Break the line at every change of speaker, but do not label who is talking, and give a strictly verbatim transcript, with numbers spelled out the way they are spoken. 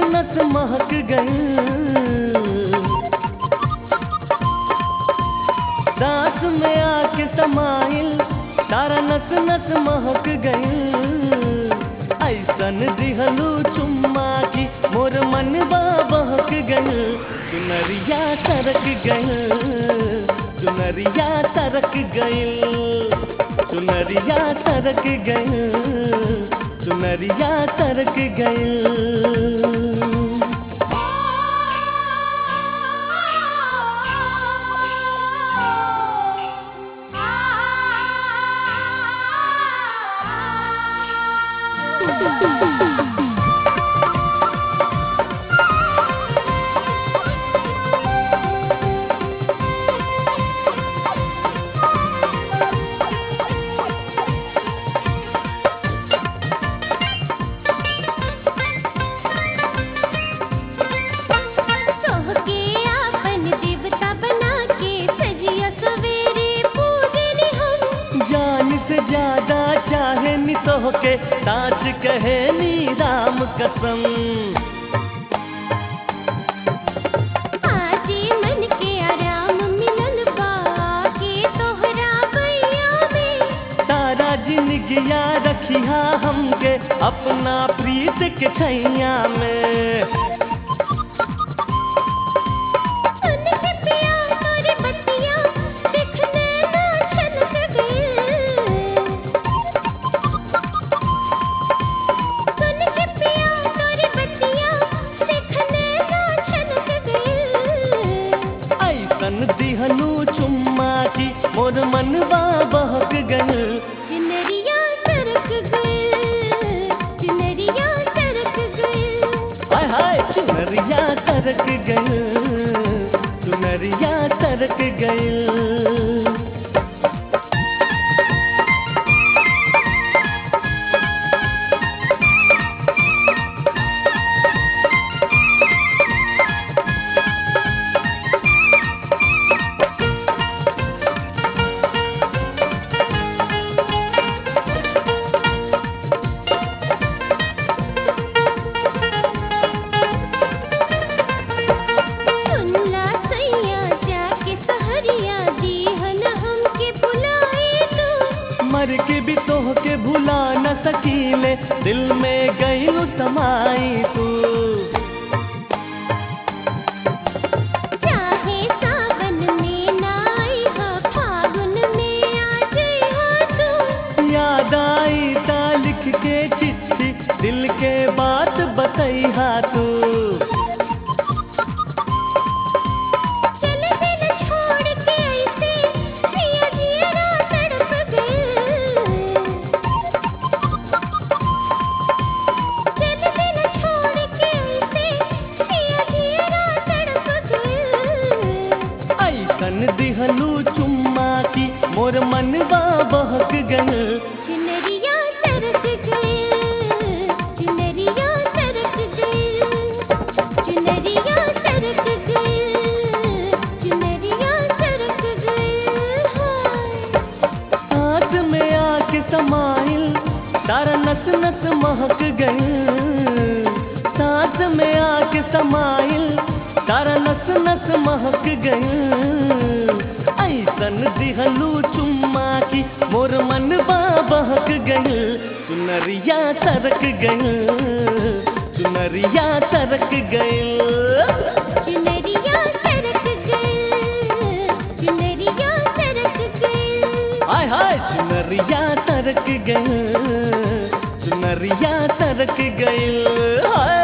नस महक गई। सांस में आके समाइल तारा नस नस महक गई। ऐसन दिहलू चुम्मा की मोर मनवा बहक गई। चुनरिया सरक गई, चुनरिया सरक गई, चुनरिया सरक गई, चुनरिया सरक गई। ज्यादा चाहे नी तो के साच कहे नी राम कसम।
आजी मन के आराम मिलन बाके तोहरा बैया में।
तारा जिंदगिया रखिया हमके अपना प्रीत के छैया में। दिहलू चुम्मा की मोर मनवा बहक गई।
चुनरिया सरक गई, चुनरिया सरक गई।
हाय हाय चुनरिया सरक गई, चुनरिया सरक गई। मर के भी तोह के भुला न सकीले, दिल में गईलू समाई तू।
चाहे सावन में नाई हा फागुन में आ जइहा तू।
याद आई ता लिख के चिट्ठी दिल के बात बतैहा तू। दिहलू चुम्मा की मोर मनवा बहक गई।
चुनरिया सरक गई, चुनरिया सरक गई, चुनरिया सरक गई, चुनरिया सरक गई।
सांस में आके समाइल तारा नस नस महक गई। सांस में आके समाइल तारा नस नस महक गई। ऐसन दिहलू चुम्मा की मोर मनवा बहक गई। चुनरिया सरक गई, चुनरिया सरक गई,
चुनरिया सरक गई, चुनरिया सरक गई।
हाय हाय चुनरिया सरक गई, चुनरिया सरक गई। हाय